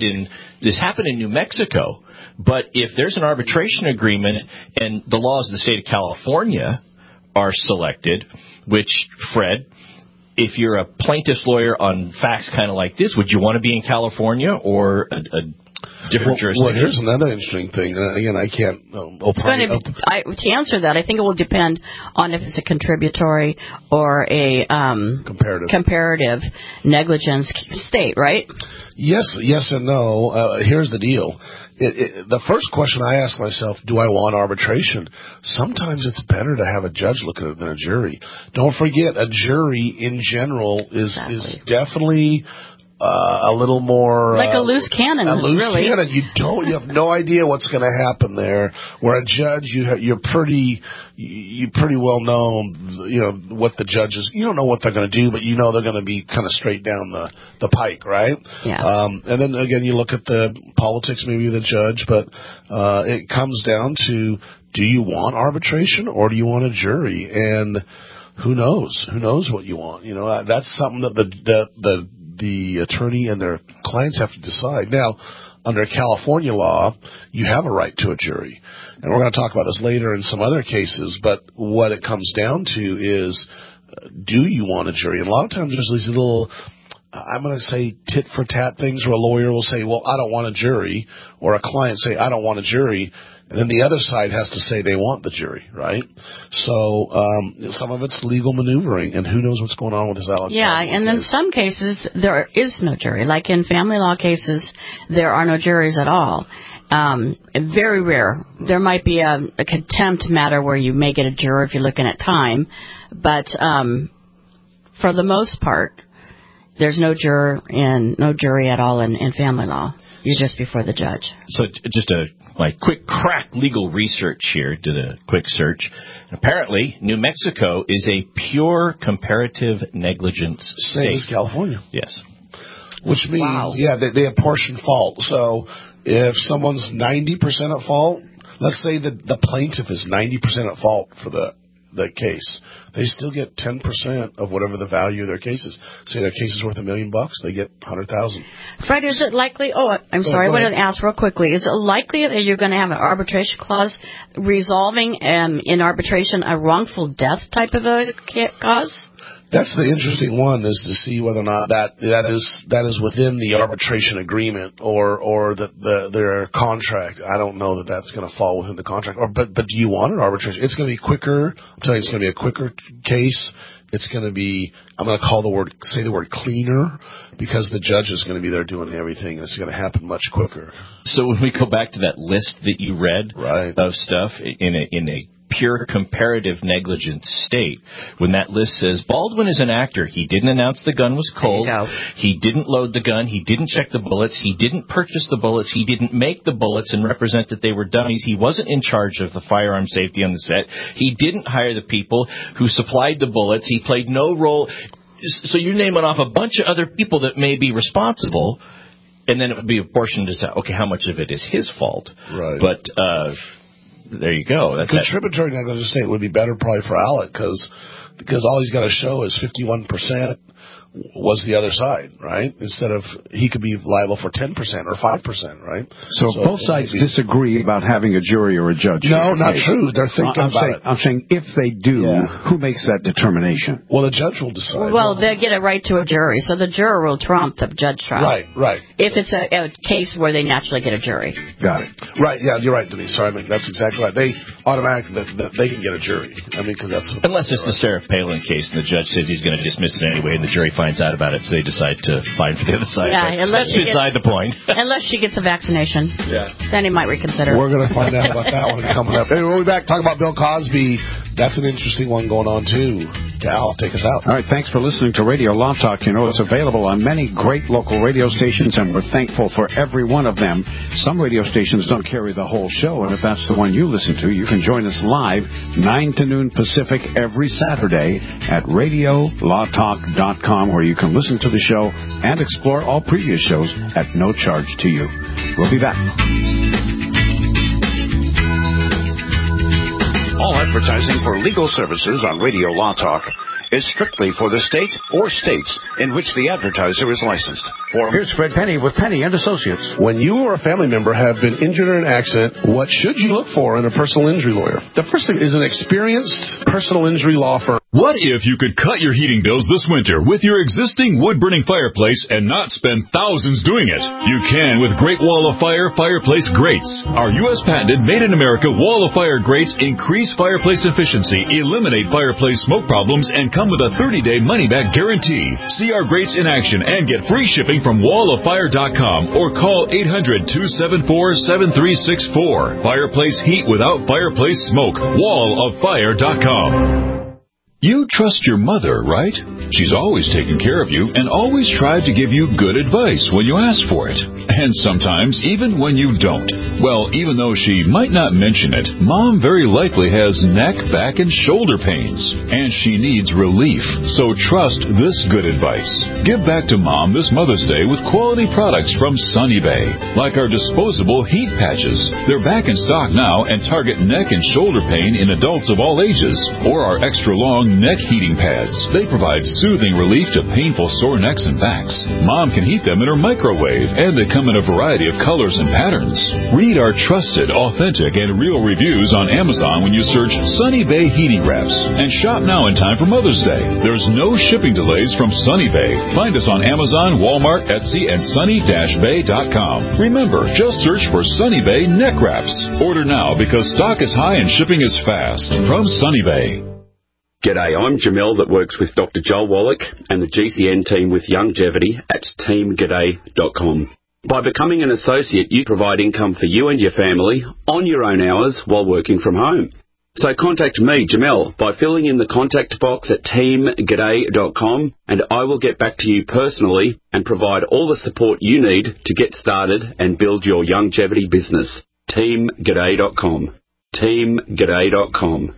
this happened in New Mexico, but if there's an arbitration agreement and the laws of the state of California are selected, which, Fred, if you're a plaintiff's lawyer on facts kind of like this, would you want to be in California or a different jurisdiction? Well, here's another interesting thing. Again, I can't opine. To answer that, I think it will depend on if it's a contributory or a comparative negligence state, right? Yes and no. Here's the deal. The first question I ask myself, do I want arbitration? Sometimes it's better to have a judge look at it than a jury. Don't forget, a jury in general is definitely a little more like a loose cannon. Cannon. You have no idea what's going to happen there. Where a judge, you're pretty well known. You know what the judges. You don't know what they're going to do, but you know they're going to be kind of straight down the pike, right? Yeah. And then again, you look at the politics, maybe of the judge, but it comes down to: do you want arbitration or do you want a jury? And who knows? Who knows what you want? That's something that the attorney and their clients have to decide. Now, under California law, you have a right to a jury. And we're going to talk about this later in some other cases, but what it comes down to is, do you want a jury? And a lot of times there's these little, I'm going to say tit-for-tat things where a lawyer will say, well, I don't want a jury, or a client say, I don't want a jury, and then the other side has to say they want the jury, right? So some of it's legal maneuvering, and who knows what's going on with this Alec. Yeah, and in some cases, there is no jury. Like in family law cases, there are no juries at all. Very rare. There might be a contempt matter where you may get a juror if you're looking at time, but for the most part, there's no jury at all in family law. You're just before the judge. So just my quick crack legal research here, did a quick search. Apparently, New Mexico is a pure comparative negligence state. Same as California. Yes. Which means, they apportion fault. So if someone's 90% at fault, let's say that the plaintiff is 90% at fault for the case, they still get 10% of whatever the value of their case is. Say their case is worth $1 million, they get $100,000. Fred, is it likely? Oh, I'm sorry. I wanted to ask real quickly. Is it likely that you're going to have an arbitration clause resolving in arbitration a wrongful death type of a cause? That's the interesting one, is to see whether or not that is within the arbitration agreement or their contract. I don't know that that's going to fall within the contract. But do you want an arbitration? It's going to be quicker. I'm telling you, it's going to be a quicker case. It's going to be, I'm going to say the word cleaner, because the judge is going to be there doing everything. It's going to happen much quicker. So when we go back to that list that you read of stuff in a pure comparative negligence state, when that list says Baldwin is an actor, he didn't announce the gun was cold, he didn't load the gun, he didn't check the bullets, he didn't purchase the bullets, he didn't make the bullets and represent that they were dummies, he wasn't in charge of the firearm safety on the set, he didn't hire the people who supplied the bullets, he played no role. So you're naming off a bunch of other people that may be responsible, and then it would be apportioned to say, okay, how much of it is his fault? Right. But there you go. Contributory negligence state would be better probably for Alec, because all he's got to show is 51% was the other side, right? Instead of, he could be liable for 10% or 5%, right? So both sides disagree about having a jury or a judge. No, not true. They're thinking about it. I'm saying if they do, who makes that determination? Well, the judge will decide. Well, they'll get a right to a jury, so the juror will trump the judge trial. Right. If it's a case where they naturally get a jury. Got it. Right, yeah, you're right, Denise. Sorry, that's exactly right. They automatically, they can get a jury. I mean, because that's... Unless it's the Sarah Palin case and the judge says he's going to dismiss it anyway and the jury finds out about it, so they decide to fine for the other side. Yeah, that's beside the point. Unless she gets a vaccination. Yeah. Then he might reconsider. We're going to find out about that one coming up. Anyway, we'll be back talking about Bill Cosby. That's an interesting one going on, too. Cal, take us out. All right, thanks for listening to Radio Law Talk. You know, it's available on many great local radio stations, and we're thankful for every one of them. Some radio stations don't carry the whole show, and if that's the one you listen to, you can join us live 9 to noon Pacific every Saturday at radiolawtalk.com, where you can listen to the show and explore all previous shows at no charge to you. We'll be back. All advertising for legal services on Radio Law Talk is strictly for the state or states in which the advertiser is licensed. Here's Fred Penny with Penny and Associates. When you or a family member have been injured in an accident, what should you look for in a personal injury lawyer? The first thing is an experienced personal injury law firm. What if you could cut your heating bills this winter with your existing wood-burning fireplace and not spend thousands doing it? You can with Great Wall of Fire fireplace grates. Our U.S. patented made-in-America Wall of Fire grates increase fireplace efficiency, eliminate fireplace smoke problems, and come with a 30-day money-back guarantee. See our grates in action and get free shipping from walloffire.com or call 800-274-7364. Fireplace heat without fireplace smoke. walloffire.com. You trust your mother, right? She's always taken care of you and always tried to give you good advice when you ask for it. And sometimes even when you don't. Well, even though she might not mention it, Mom very likely has neck, back, and shoulder pains. And she needs relief. So trust this good advice. Give back to Mom this Mother's Day with quality products from Sunny Bay. Like our disposable heat patches. They're back in stock now and target neck and shoulder pain in adults of all ages. Or our extra long Young neck heating pads. They provide soothing relief to painful sore necks and backs. Mom can heat them in her microwave, and they come in a variety of colors and patterns. Read our trusted, authentic, and real reviews on Amazon when you search Sunny Bay Heating Wraps. And shop now in time for Mother's Day. There's no shipping delays from Sunny Bay. Find us on Amazon, Walmart, Etsy, and sunny-bay.com. Remember, just search for Sunny Bay Neck Wraps. Order now because stock is high and shipping is fast. From Sunny Bay. G'day, I'm Jamel that works with Dr. Joel Wallach and the GCN team with Longevity at teamg'day.com. By becoming an associate, you provide income for you and your family on your own hours while working from home. So contact me, Jamel, by filling in the contact box at teamg'day.com, and I will get back to you personally and provide all the support you need to get started and build your longevity business. teamg'day.com. teamg'day.com.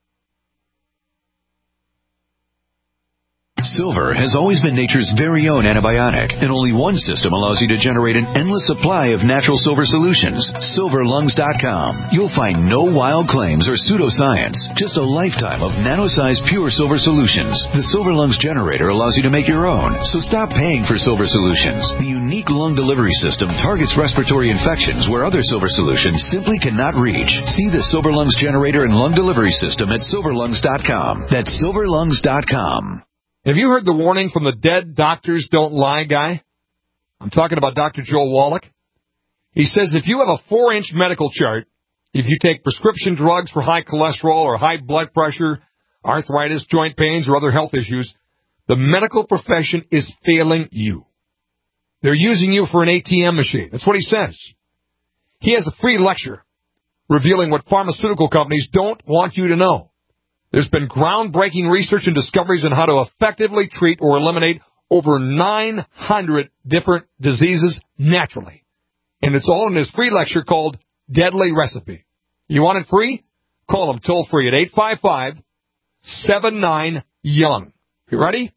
Silver has always been nature's very own antibiotic, and only one system allows you to generate an endless supply of natural silver solutions. SilverLungs.com. You'll find no wild claims or pseudoscience, just a lifetime of nano-sized pure silver solutions. The Silver Lungs generator allows you to make your own, so stop paying for silver solutions. The unique lung delivery system targets respiratory infections where other silver solutions simply cannot reach. See the Silver Lungs generator and lung delivery system at SilverLungs.com. That's SilverLungs.com. Have you heard the warning from the Dead Doctors Don't Lie guy? I'm talking about Dr. Joel Wallach. He says if you have a 4-inch medical chart, if you take prescription drugs for high cholesterol or high blood pressure, arthritis, joint pains, or other health issues, the medical profession is failing you. They're using you for an ATM machine. That's what he says. He has a free lecture revealing what pharmaceutical companies don't want you to know. There's been groundbreaking research and discoveries on how to effectively treat or eliminate over 900 different diseases naturally. And it's all in this free lecture called Deadly Recipe. You want it free? Call them toll-free at 855-79-YOUNG. You ready?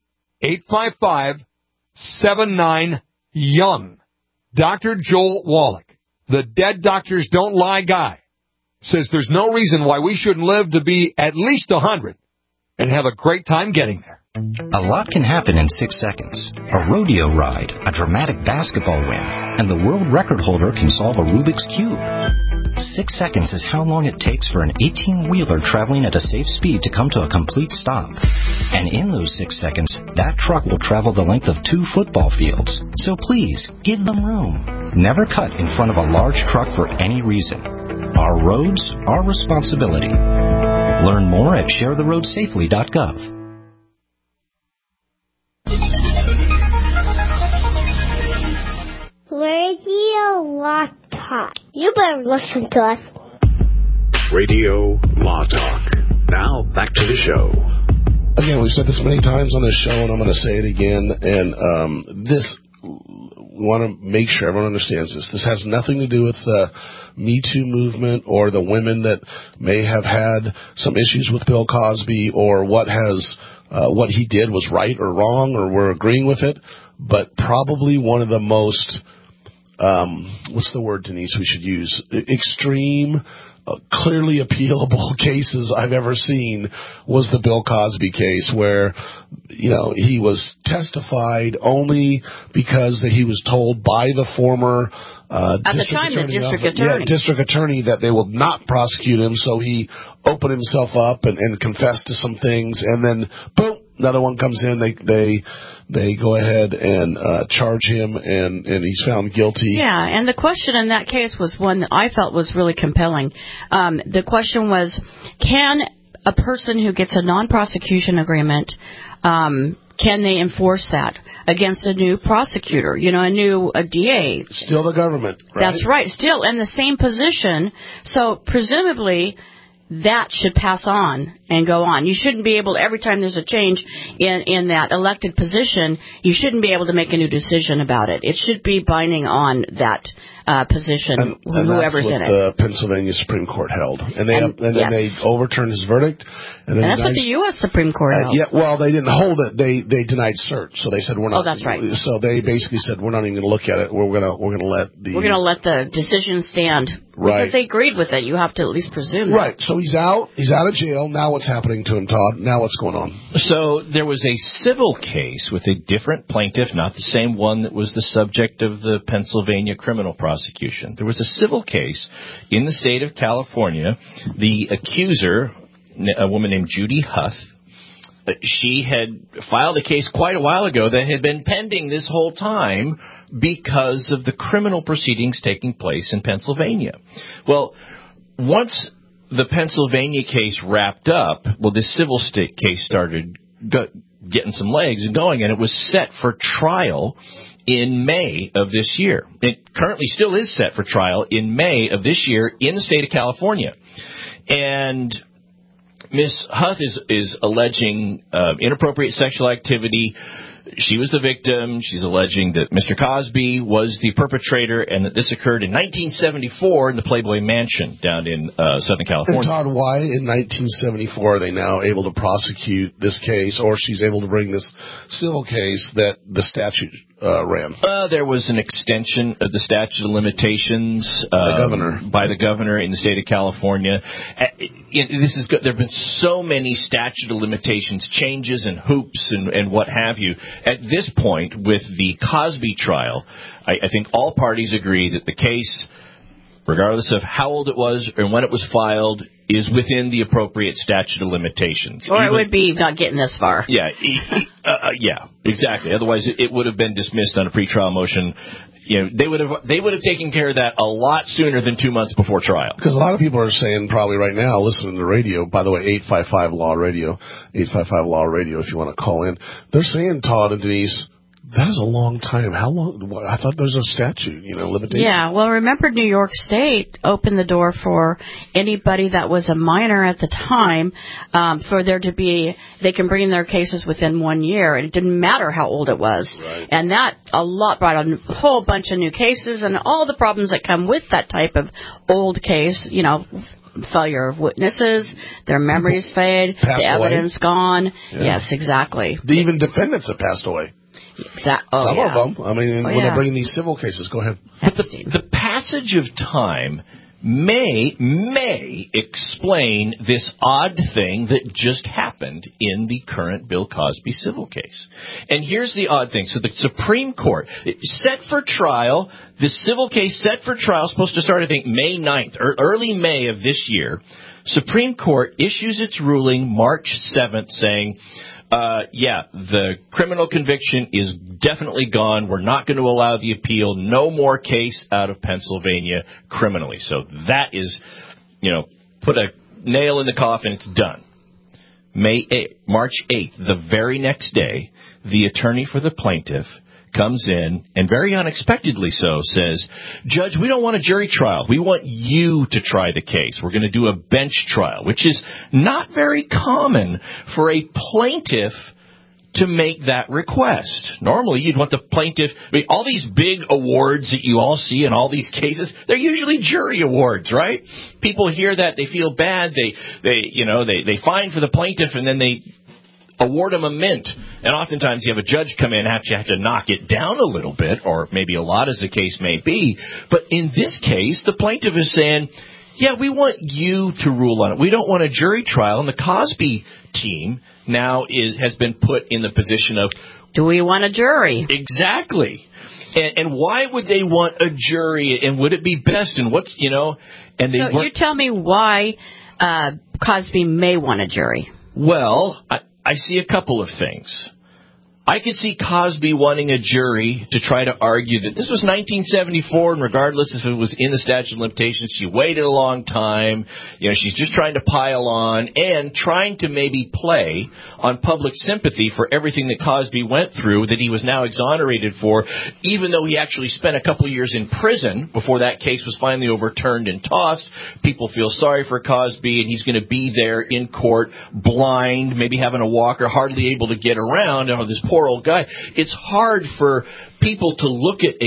855-79-YOUNG. Dr. Joel Wallach, the Dead Doctors Don't Lie guy, says there's no reason why we shouldn't live to be at least 100 and have a great time getting there. A lot can happen in 6 seconds. A rodeo ride, a dramatic basketball win, and the world record holder can solve a Rubik's Cube. 6 seconds is how long it takes for an 18-wheeler traveling at a safe speed to come to a complete stop. And in those 6 seconds, that truck will travel the length of 2 football fields. So please, give them room. Never cut in front of a large truck for any reason. Our roads, our responsibility. Learn more at sharetheroadsafely.gov. Radio Law Talk. You better listen to us. Radio Law Talk. Now, back to the show. Again, we've said this many times on this show, and I'm going to say it again. And we want to make sure everyone understands this. This has nothing to do with the Me Too movement or the women that may have had some issues with Bill Cosby or what he did was right or wrong or we're agreeing with it. But probably one of the most, what's the word, Denise, we should use? Extreme, clearly appealable cases I've ever seen was the Bill Cosby case where, he was testified only because that he was told by the former district attorney that they will not prosecute him, so he opened himself up and confessed to some things, and then boom, another one comes in, they go ahead and charge him, and he's found guilty. Yeah, and the question in that case was one that I felt was really compelling. The question was, can a person who gets a non-prosecution agreement, can they enforce that against a new prosecutor, a DA? Still the government, right? That's right, still in the same position. So presumably that should pass on and go on. You shouldn't be able to, every time there's a change in that elected position, you shouldn't be able to make a new decision about it. It should be binding on that position, and whoever's that's in what it. The Pennsylvania Supreme Court held, and they yes. they overturned his verdict. And that's what the U.S. Supreme Court held. Yeah, well, they didn't hold it. They denied cert, so they said we're not. Oh, that's right. So they basically said we're not even going to look at it. We're going to let the decision stand. Right. Because they agreed with it. You have to at least presume that. Right. So he's out. He's out of jail. Now what's happening to him, Todd? Now what's going on? So there was a civil case with a different plaintiff, not the same one that was the subject of the Pennsylvania criminal prosecution. There was a civil case in the state of California. The accuser, a woman named Judy Huth, she had filed a case quite a while ago that had been pending this whole time because of the criminal proceedings taking place in Pennsylvania. Well, once the Pennsylvania case wrapped up, this civil state case started getting some legs and going, and it was set for trial in May of this year. It currently still is set for trial in May of this year in the state of California. And Ms. Huth is alleging inappropriate sexual activity. She was the victim. She's alleging that Mr. Cosby was the perpetrator and that this occurred in 1974 in the Playboy Mansion down in Southern California. And Todd, why in 1974 are they now able to prosecute this case, or she's able to bring this civil case that the statute ran? There was an extension of the statute of limitations by the governor in the state of California. There have been so many statute of limitations changes and hoops and what have you. At this point, with the Cosby trial, I think all parties agree that the case, regardless of how old it was and when it was filed, is within the appropriate statute of limitations. Or it would be not getting this far. Yeah, yeah, exactly. Otherwise, it would have been dismissed on a pretrial motion. They would have taken care of that a lot sooner than 2 months before trial. Because a lot of people are saying probably right now, listening to the radio, by the way, 855-LAW Radio, 855-LAW Radio if you want to call in. They're saying, Todd and Denise, that is a long time. How long? I thought there's a statute, limitation. Yeah, well, remember New York State opened the door for anybody that was a minor at the time for there to be, they can bring in their cases within 1 year, and it didn't matter how old it was. Right. And that brought a whole bunch of new cases and all the problems that come with that type of old case, failure of witnesses, their memories fade, the evidence gone. Yeah. Yes, exactly. Even defendants have passed away. Some of them. I mean, when they're bringing these civil cases, go ahead. But the passage of time may explain this odd thing that just happened in the current Bill Cosby civil case. And here's the odd thing. So the Supreme Court, set for trial, the civil case set for trial, supposed to start, I think, May 9th, or early May of this year. Supreme Court issues its ruling March 7th saying, the criminal conviction is definitely gone. We're not going to allow the appeal. No more case out of Pennsylvania criminally. So that is, put a nail in the coffin. It's done. March 8th, the very next day, the attorney for the plaintiff comes in and very unexpectedly so says, Judge, we don't want a jury trial. We want you to try the case. We're going to do a bench trial, which is not very common for a plaintiff to make that request. Normally, you'd want the plaintiff, all these big awards that you all see in all these cases, they're usually jury awards, right? People hear that, they feel bad, they fine for the plaintiff, and then they award them a mint. And oftentimes you have a judge come in and you have to knock it down a little bit, or maybe a lot as the case may be. But in this case, the plaintiff is saying, we want you to rule on it. We don't want a jury trial. And the Cosby team now has been put in the position of, do we want a jury? Exactly. And why would they want a jury? And would it be best? And what's, and they So you tell me why Cosby may want a jury. Well, I see a couple of things. I could see Cosby wanting a jury to try to argue that this was 1974, and regardless if it was in the statute of limitations, she waited a long time. She's just trying to pile on and trying to maybe play on public sympathy for everything that Cosby went through that he was now exonerated for, even though he actually spent a couple of years in prison before that case was finally overturned and tossed. People feel sorry for Cosby, and he's going to be there in court, blind, maybe having a walker, hardly able to get around. This poor old guy. It's hard for people to look at a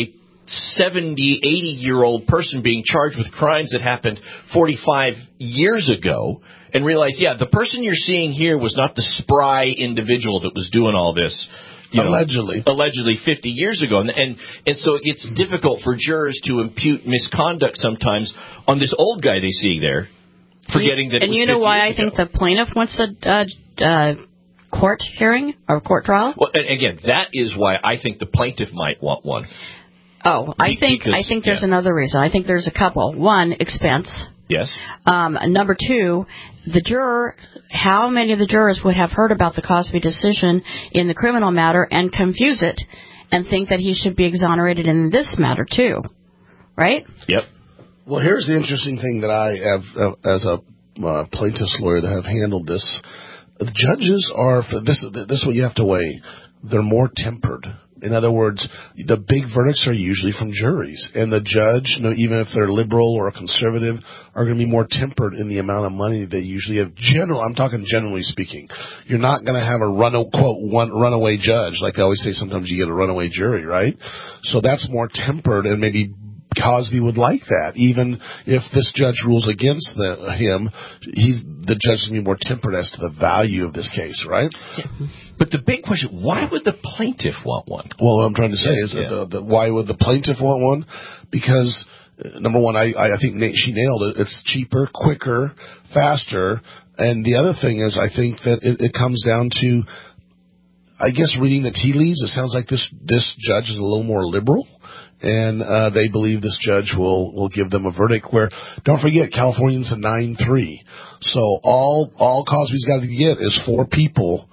70, 80-year-old person being charged with crimes that happened 45 years ago and realize, the person you're seeing here was not the spry individual that was doing all this. Allegedly 50 years ago. And so it's difficult for jurors to impute misconduct sometimes on this old guy they see there, forgetting that it was 50 years ago. And you know why I think the plaintiff wants a court hearing or court trial? Well, and again, that is why I think the plaintiff might want one. Oh, I think there's another reason. I think there's a couple. One, expense. Yes. Number two, the juror, how many of the jurors would have heard about the Cosby decision in the criminal matter and confuse it and think that he should be exonerated in this matter too? Right? Yep. Well, here's the interesting thing that I have as a plaintiff's lawyer that have handled this. The judges are, this is what you have to weigh, they're more tempered. In other words, the big verdicts are usually from juries, and the judge, even if they're liberal or conservative, are going to be more tempered in the amount of money they usually have. I'm talking generally speaking. You're not going to have a runaway judge. Like they always say, sometimes you get a runaway jury, right? So that's more tempered, and maybe Cosby would like that. Even if this judge rules against him, the judge is going to be more tempered as to the value of this case, right? Yeah. But the big question, why would the plaintiff want one? Well, what I'm trying to say is why would the plaintiff want one? Because, number one, I think she nailed it. It's cheaper, quicker, faster. And the other thing is I think that it comes down to, I guess, reading the tea leaves. It sounds like this judge is a little more liberal. And they believe this judge will give them a verdict where, don't forget, Californians a 9-3. So all Cosby's got to get is 4 people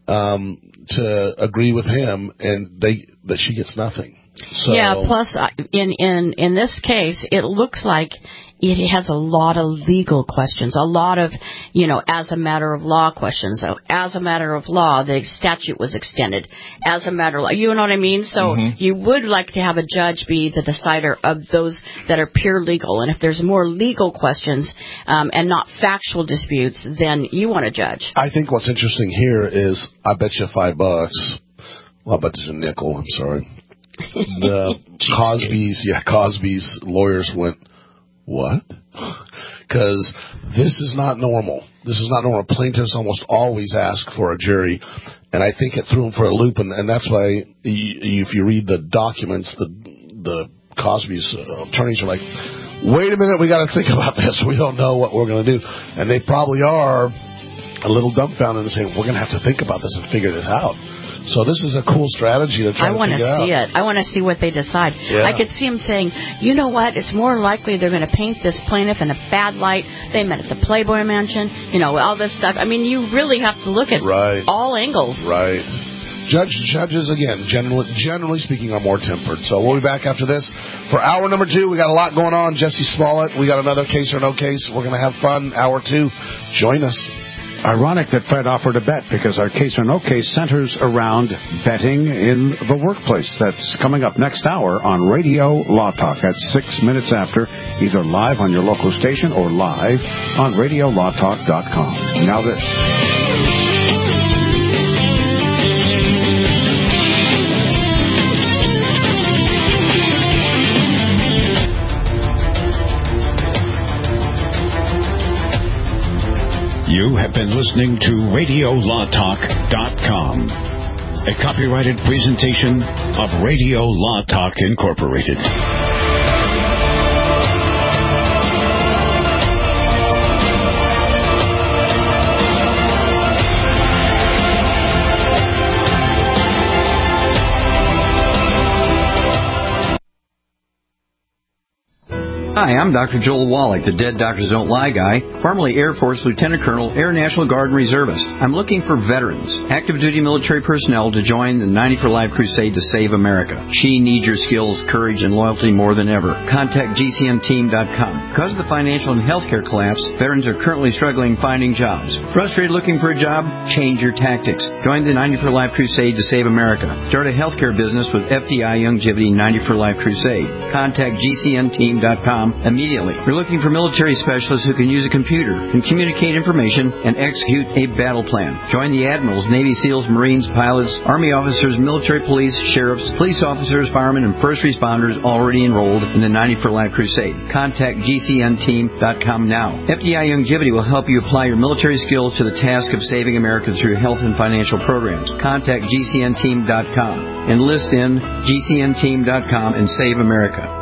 to agree with him, and that she gets nothing. So, yeah, plus in this case, it looks like it has a lot of legal questions, a lot of, as a matter of law questions. So, as a matter of law, the statute was extended. As a matter of law, you know what I mean? So you would like to have a judge be the decider of those that are pure legal. And if there's more legal questions and not factual disputes, then you want a judge. I think what's interesting here is, I bet you $5. Well, I bet you a nickel. I'm sorry. The Cosby's lawyers went, what? Because this is not normal. This is not normal. Plaintiffs almost always ask for a jury, and I think it threw them for a loop, and that's why if you read the documents, the Cosby's attorneys are like, wait a minute, we got to think about this. We don't know what we're going to do. And they probably are a little dumbfounded and saying, we're going to have to think about this and figure this out. So this is a cool strategy to try to figure out. I want to see it. I want to see what they decide. Yeah. I could see them saying, you know what, it's more likely they're going to paint this plaintiff in a bad light. They met at the Playboy Mansion, all this stuff. I mean, you really have to look at all angles. Right. Judges, again, generally speaking, are more tempered. So we'll be back after this. For hour number 2, we got a lot going on. Jesse Smollett, we got another case or no case. We're going to have fun. Hour 2. Join us. Ironic that Fred offered a bet, because our case or no case centers around betting in the workplace. That's coming up next hour on Radio Law Talk at 6 minutes after, either live on your local station or live on RadioLawTalk.com. Now this. You have been listening to RadioLawTalk.com, a copyrighted presentation of Radio Law Talk Incorporated. Hi, I'm Dr. Joel Wallach, the Dead Doctors Don't Lie guy, formerly Air Force Lieutenant Colonel, Air National Guard Reservist. I'm looking for veterans, active duty military personnel to join the 90 for Life crusade to save America. She needs your skills, courage, and loyalty more than ever. Contact GCNteam.com. Because of the financial and healthcare collapse, veterans are currently struggling finding jobs. Frustrated looking for a job? Change your tactics. Join the 90 for Life crusade to save America. Start a healthcare business with FDI Longevity 90 for Life crusade. Contact GCNteam.com. GCNteam.com immediately. We're looking for military specialists who can use a computer, can communicate information, and execute a battle plan. Join the admirals, Navy SEALs, Marines, pilots, Army officers, military police, sheriffs, police officers, firemen, and first responders already enrolled in the 90 for Life Crusade. Contact GCNteam.com now. FDI Longevity will help you apply your military skills to the task of saving America through health and financial programs. Contact GCNteam.com. Enlist in GCNteam.com and save America.